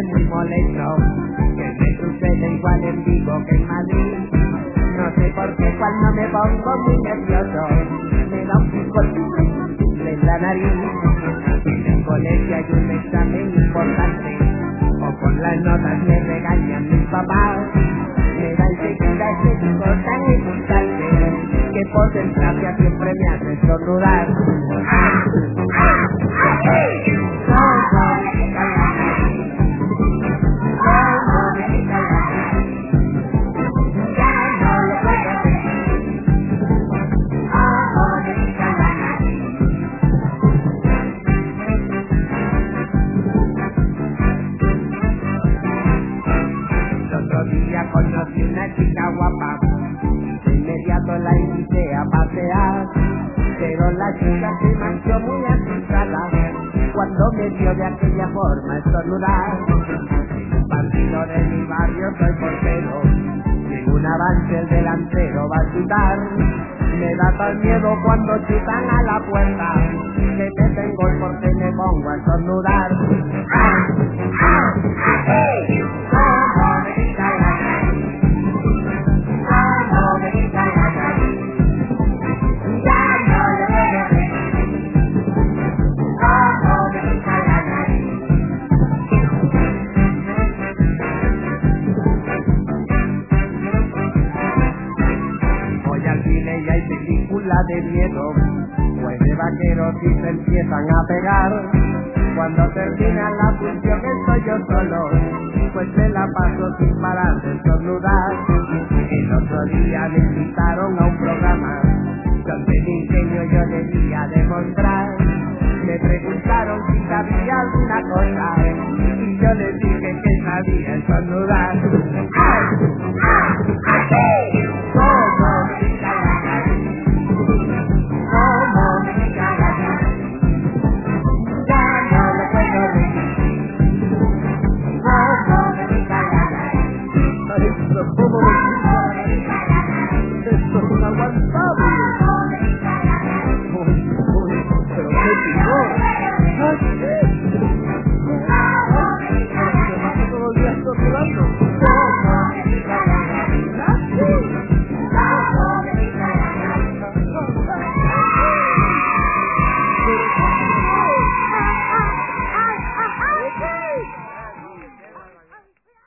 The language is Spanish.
muy molesto, que me sucede igual en Vigo que en Madrid. No sé por qué cuando me pongo muy nervioso me da un picor en la nariz. En el colegio hay un examen importante, o por las notas me regañan mis papás. Me da enseguida ese picor tan excitante que por desgracia siempre me hace estornudar. Conocí una chica guapa, de inmediato la invité a pasear, pero la chica se marchó muy asustada cuando me vio de aquella forma estornudar. En un partido de mi barrio soy portero, y en un avance el delantero va a chutar. Me da tal miedo cuando chutan a la puerta, que te tengo porque me pongo a estornudar. Y hay película de miedo, pues de vaqueros y se empiezan a pegar. Cuando termina la función estoy yo solo, pues me la paso sin parar de estornudar. El otro día me invitaron a un programa donde mi ingenio yo debía demostrar. Me preguntaron si sabía alguna cosa y yo les dije que sabía estornudar. It's the